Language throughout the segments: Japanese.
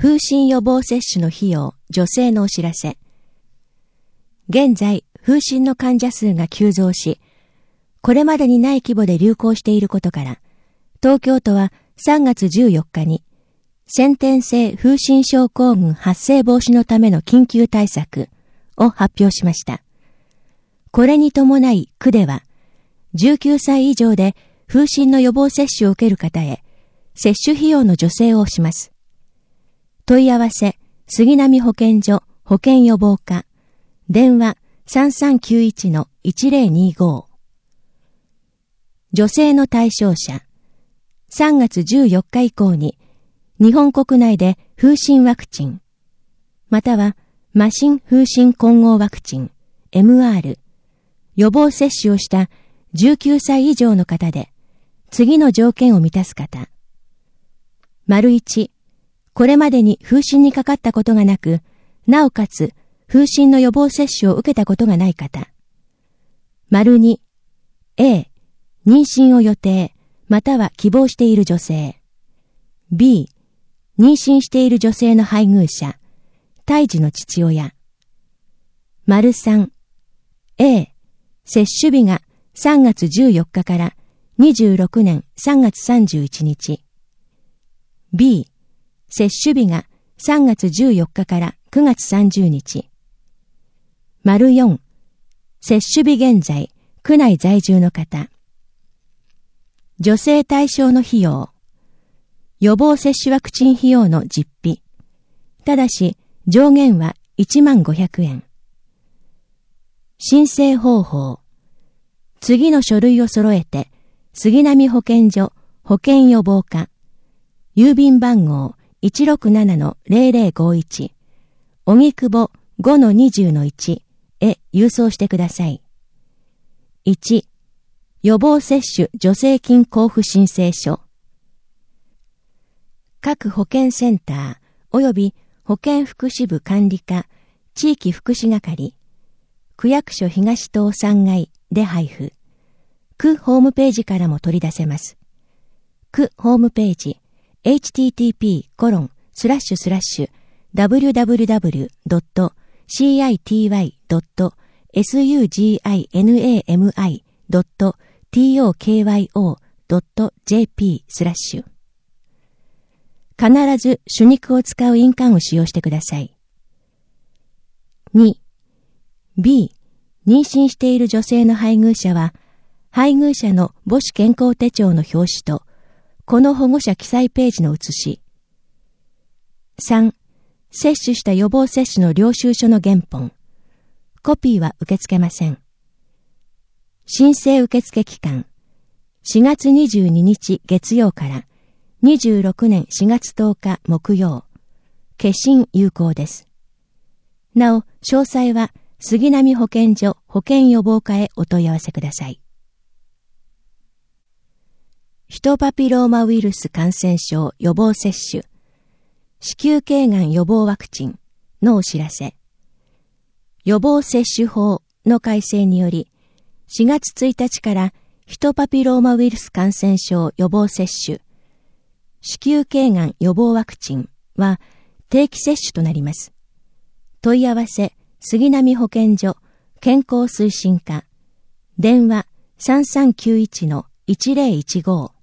風疹予防接種の費用、助成のお知らせ。現在、風疹の患者数が急増し、これまでにない規模で流行していることから、東京都は3月14日に、先天性風疹症候群発生防止のための緊急対策を発表しました。これに伴い、区では、19歳以上で風疹の予防接種を受ける方へ、接種費用の助成をします。問い合わせ、杉並保健所保健予防課、電話 3391-1025。助成の対象者、3月14日以降に、日本国内で風疹ワクチン、または麻疹風疹混合ワクチン、MR、予防接種をした19歳以上の方で、次の条件を満たす方。1、これまでに風疹にかかったことがなく、なおかつ風疹の予防接種を受けたことがない方。2、A、妊娠を予定、または希望している女性。B、妊娠している女性の配偶者、胎児の父親。3、A、接種日が3月14日から26年3月31日。B、接種日が3月14日から9月30日。4、接種日現在、区内在住の方。助成対象の費用。予防接種ワクチン費用の実費。ただし、上限は15,000円。申請方法。次の書類を揃えて、杉並保健所保健予防課。郵便番号 167-0051。荻窪 5-20-1 へ郵送してください。1、予防接種助成金交付申請書。各保健センター及び保健福祉部管理課地域福祉係区役所東棟3階で配布。区ホームページからも取り出せます。区ホームページ http://www.city.suginami.tokyo.jp/ 必ず手肉を使う印鑑を使用してください。2、B、妊娠している女性の配偶者は、配偶者の母子健康手帳の表紙と、この保護者記載ページの写し。3、接種した予防接種の領収書の原本。コピーは受け付けません。申請受付期間。4月22日月曜から26年4月10日木曜。消印有効です。なお、詳細は杉並保健所保健予防課へお問い合わせください。ヒトパピローマウイルス感染症予防接種、子宮頸がん予防ワクチンのお知らせ。予防接種法の改正により、4月1日からヒトパピローマウイルス感染症予防接種、子宮頸がん予防ワクチンは定期接種となります。問い合わせ、杉並保健所健康推進課、電話 3391-1015。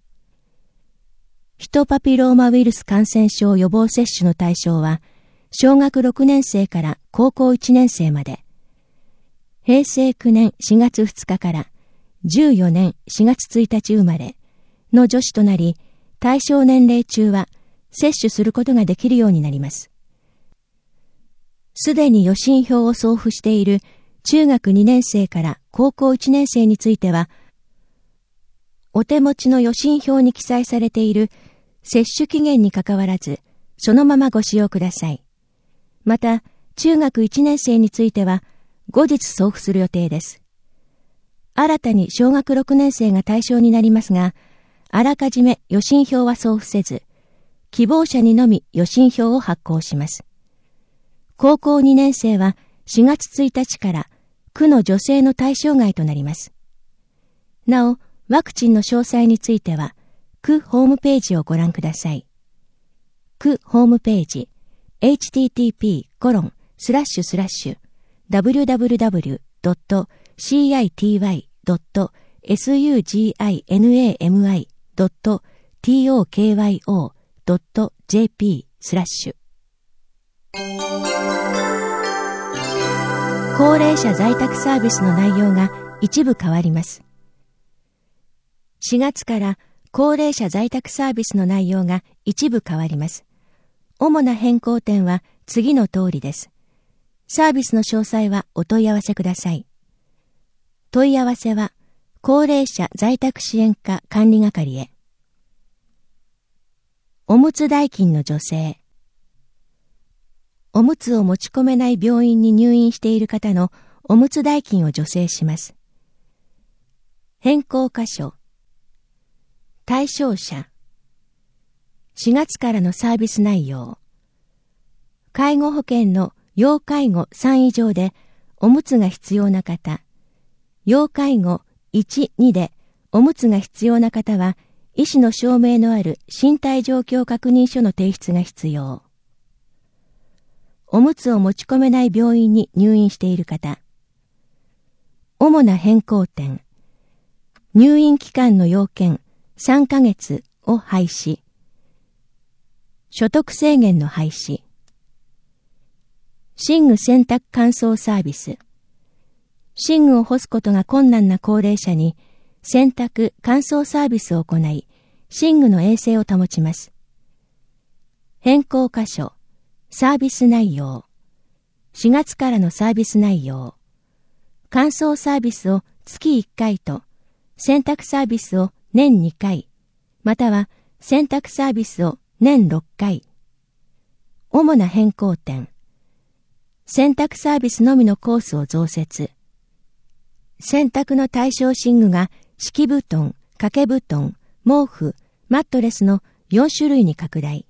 ヒトパピローマウイルス感染症予防接種の対象は、小学6年生から高校1年生まで、平成9年4月2日から14年4月1日生まれの女子となり、対象年齢中は接種することができるようになります。すでに予診票を送付している中学2年生から高校1年生については、お手持ちの予診票に記載されている接種期限にかかわらず、そのままご使用ください。また、中学1年生については、後日送付する予定です。新たに小学6年生が対象になりますが、あらかじめ予診票は送付せず、希望者にのみ予診票を発行します。高校2年生は4月1日から区の助成の対象外となります。なお、ワクチンの詳細については、区ホームページをご覧ください。 区ホームページ http://www.city.suginami.tokyo.jp/ 高齢者在宅サービスの内容が一部変わります。4月から高齢者在宅サービスの内容が一部変わります。主な変更点は次の通りです。サービスの詳細はお問い合わせください。問い合わせは高齢者在宅支援課管理係へ。おむつ代金の助成。おむつを持ち込めない病院に入院している方のおむつ代金を助成します。変更箇所。対象者。4月からのサービス内容。介護保険の要介護3以上でおむつが必要な方。要介護1、2でおむつが必要な方は医師の証明のある身体状況確認書の提出が必要。おむつを持ち込めない病院に入院している方。主な変更点。入院期間の要件3ヶ月を廃止。所得制限の廃止。寝具洗濯乾燥サービス。寝具を干すことが困難な高齢者に洗濯乾燥サービスを行い、寝具の衛生を保ちます。変更箇所。サービス内容。4月からのサービス内容。乾燥サービスを月1回と、洗濯サービスを年2回、または洗濯サービスを年6回。主な変更点。洗濯サービスのみのコースを増設。洗濯の対象寝具が敷布団、掛け布団、毛布、マットレスの4種類に拡大。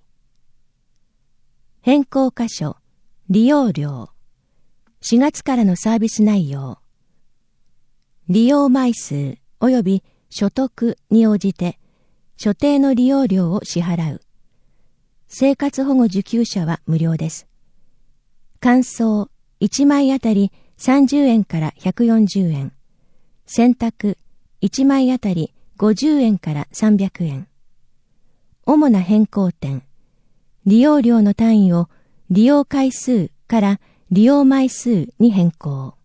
変更箇所、利用料。4月からのサービス内容。利用枚数及び所得に応じて、所定の利用料を支払う。生活保護受給者は無料です。乾燥1枚あたり30円から140円。洗濯1枚あたり50円から300円。主な変更点。利用料の単位を利用回数から利用枚数に変更。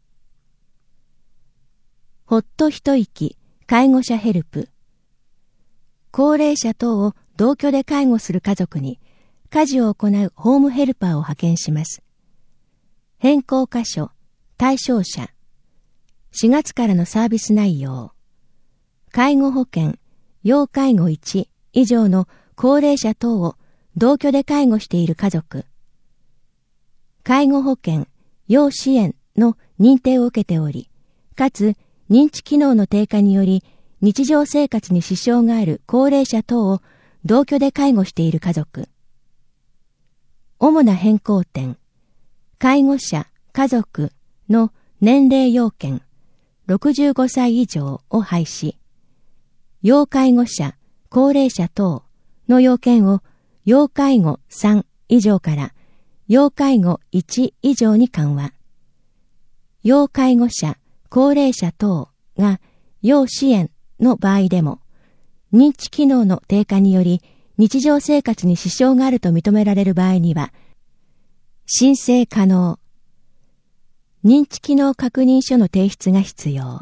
ほっと一息介護者ヘルプ。高齢者等を同居で介護する家族に家事を行うホームヘルパーを派遣します。変更箇所、対象者。4月からのサービス内容。介護保険、要介護1以上の高齢者等を同居で介護している家族。介護保険、要支援の認定を受けており、かつ認知機能の低下により日常生活に支障がある高齢者等を同居で介護している家族。主な変更点。介護者、家族の年齢要件、65歳以上を廃止。要介護者、高齢者等の要件を要介護3以上から要介護1以上に緩和。要介護者、高齢者等が要支援の場合でも、認知機能の低下により日常生活に支障があると認められる場合には、申請可能。認知機能確認書の提出が必要。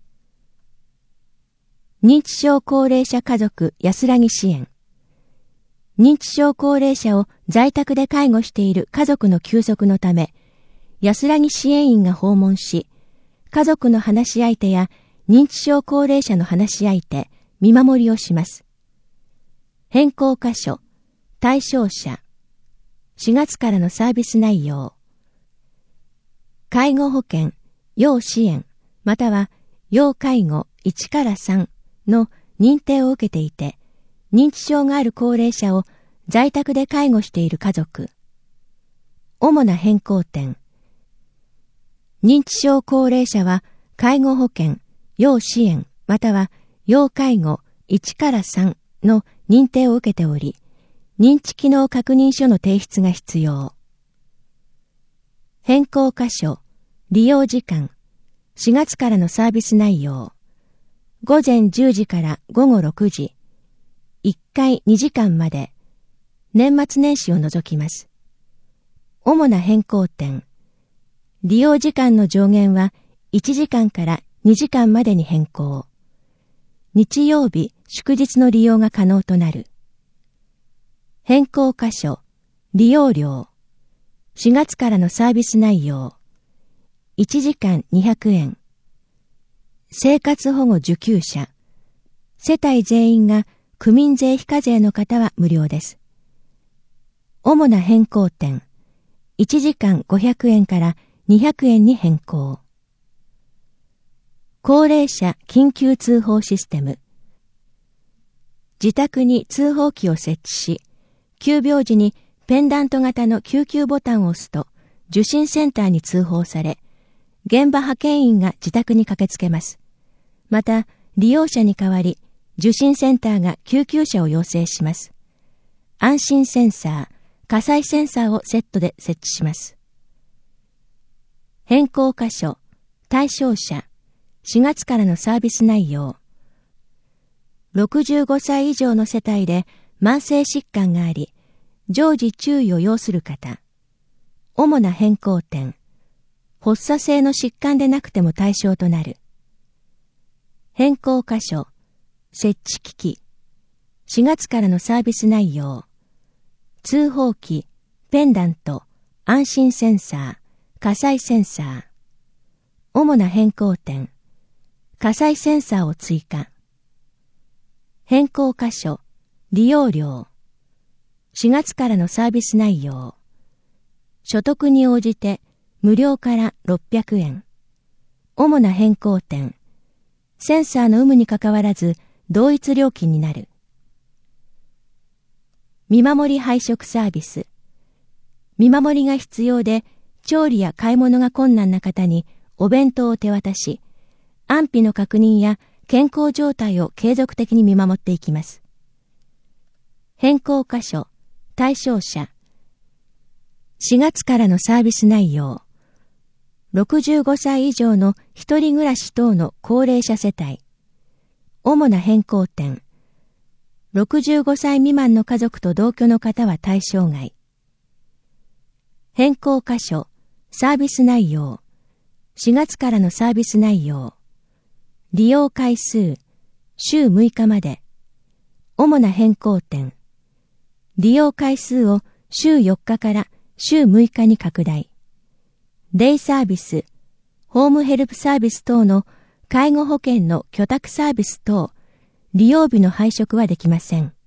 認知症高齢者家族安らぎ支援。認知症高齢者を在宅で介護している家族の休息のため、安らぎ支援員が訪問し、家族の話し相手や認知症高齢者の話し相手、見守りをします。変更箇所、対象者。4月からのサービス内容。介護保険、要支援、または要介護1から3の認定を受けていて、認知症がある高齢者を在宅で介護している家族。主な変更点。認知症高齢者は介護保険、要支援、または要介護1から3の認定を受けており、 認知機能確認書の提出が必要。変更箇所、利用時間、4月からのサービス内容。午前10時から午後6時。1回2時間まで。年末年始を除きます。主な変更点。利用時間の上限は1時間から2時間までに変更。日曜日、祝日の利用が可能となる。変更箇所、利用料。4月からのサービス内容。1時間200円。生活保護受給者。世帯全員が区民税非課税の方は無料です。主な変更点。1時間500円から200円に変更。高齢者緊急通報システム。自宅に通報機を設置し、急病時にペンダント型の救急ボタンを押すと受診センターに通報され、現場派遣員が自宅に駆けつけます。また、利用者に代わり受診センターが救急車を要請します。安心センサー、火災センサーをセットで設置します。変更箇所、対象者、4月からのサービス内容。65歳以上の世帯で慢性疾患があり、常時注意を要する方。主な変更点。発作性の疾患でなくても対象となる。変更箇所、設置機器。4月からのサービス内容。通報機、ペンダント、安心センサー、火災センサー。主な変更点。火災センサーを追加。変更箇所、利用料。4月からのサービス内容。所得に応じて無料から600円。主な変更点。センサーの有無にかかわらず同一料金になる。見守り配食サービス。見守りが必要で調理や買い物が困難な方にお弁当を手渡し、安否の確認や健康状態を継続的に見守っていきます。変更箇所、対象者。4月からのサービス内容。65歳以上の一人暮らし等の高齢者世帯。主な変更点。65歳未満の家族と同居の方は対象外。変更箇所、サービス内容。4月からのサービス内容。利用回数、週6日まで。主な変更点。利用回数を週4日から週6日に拡大。デイサービス、ホームヘルプサービス等の介護保険の居宅サービス等、利用日の配食はできません。